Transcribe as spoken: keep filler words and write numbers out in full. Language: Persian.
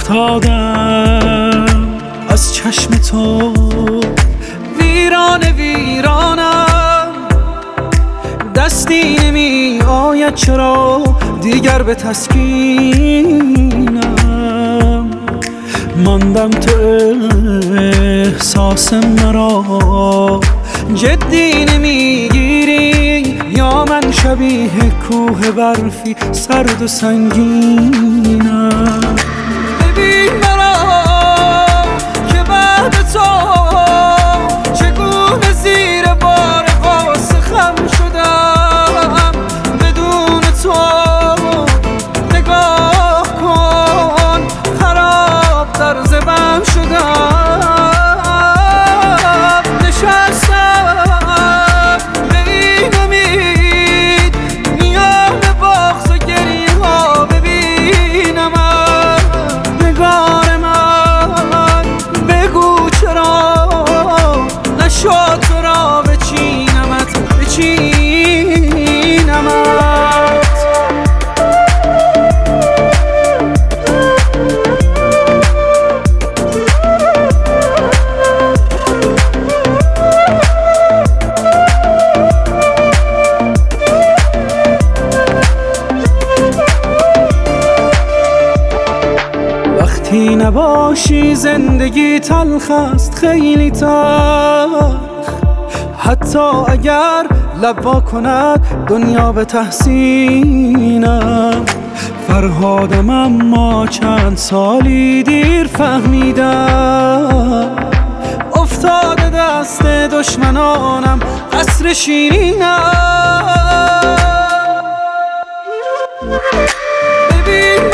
افتادم از چشم تو، ویران ویرانم، دستی نمی آید چرا دیگر به تسکینم. ماندم تو احساس مرا جدی نمیگیری، یا من شبیه کوه برفی سرد و سنگینم. ببین مرا که بعد تو چگونه زیر بار غصه خم شدم. بدون تو نگاه کن خراب در زبم شدم. نشستم به این امید میان بغض و گریه ها ببینم نگار من. بگو چرا نشد تو را بچینمت بچینمت. وقتی نباشی زندگی تلخ است، خیلی تلخ. حتی اگر لب وا کند دنیا به تحسینم. فرهادم اما چند سالی دیر فهمیدم، افتاده دست دشمنانم قصر شیرینم. ببین